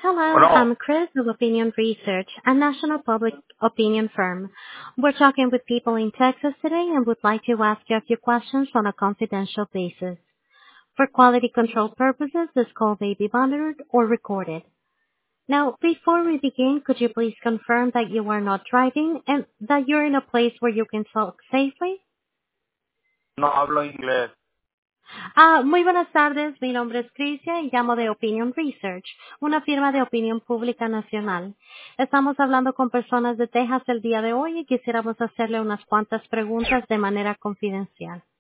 Hello, Bueno, I'm Chris of Opinion Research, a national public opinion firm. We're talking with people in Texas today and would like to ask you a few questions on a confidential basis. For quality control purposes, this call may be monitored or recorded. Now, before we begin, could you please confirm that you are not driving and that you're in a place where you can talk safely? no hablo inglés. Muy buenas tardes, mi nombre es Crisia y llamo de Opinion Research, una firma de opinión pública nacional. Estamos hablando con personas de Texas el día de hoy y quisiéramos hacerle unas cuantas preguntas de manera confidencial.